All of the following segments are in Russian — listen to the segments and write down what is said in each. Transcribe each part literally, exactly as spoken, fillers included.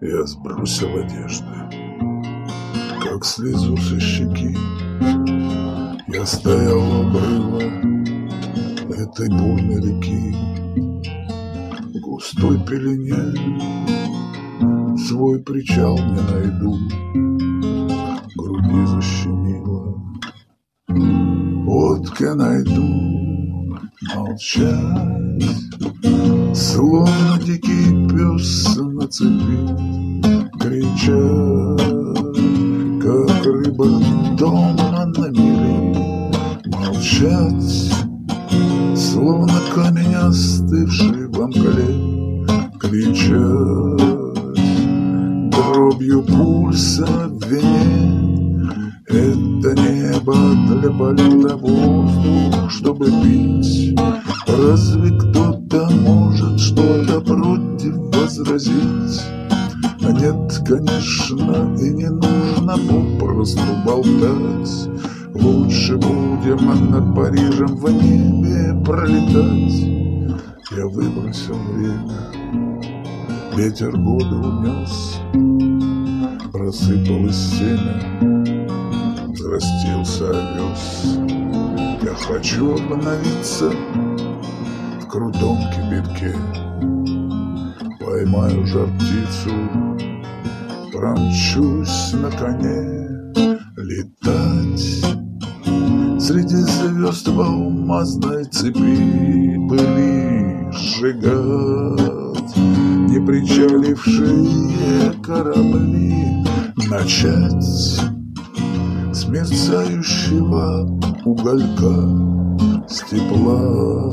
Я сбросил одежды, как слезу со щеки. Я стоял у обрыва этой бурной реки, в густой пелене свой причал не найду. В груди защемило, водки найду, молчать, словно дикий пес на цепи. Кричать, как рыба дома на мели. Молчать, словно камень, остывший в мгле. Кричать дробью пульса в вене. Это небо для полета, воздух, чтобы пить. Разве кто-то может что-то против возразить? А нет, конечно, и не нужно попросту болтать. Лучше будем над Парижем в небе пролетать. Я выбросил время, ветер года унес. Просыпалось семя, взрастился овес. Я хочу обновиться в крутом кибитке. Поймаю жар-птицу, промчусь на коне. Летать среди звезд в алмазной цепи, пыли сжигать не причалившие корабли. Начать с мерцающего уголька, с тепла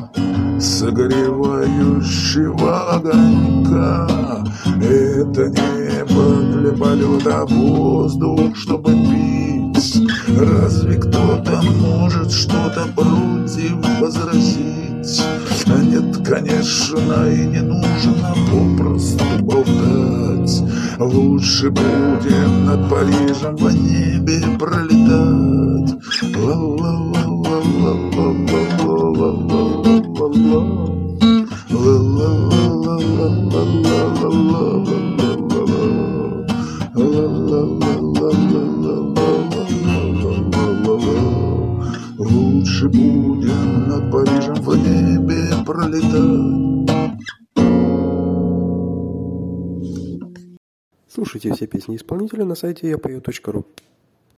согревающего огонька. Это небо для полета, воздух, чтобы пить. Разве кто-то может что-то против возразить? А нет, конечно, и не нужно попросту болтать. Лучше будем над Парижем в небе пролетать. Лучше будем над Парижем в небе пролетать. Слушайте все песни исполнителя на сайте я пою точка ру.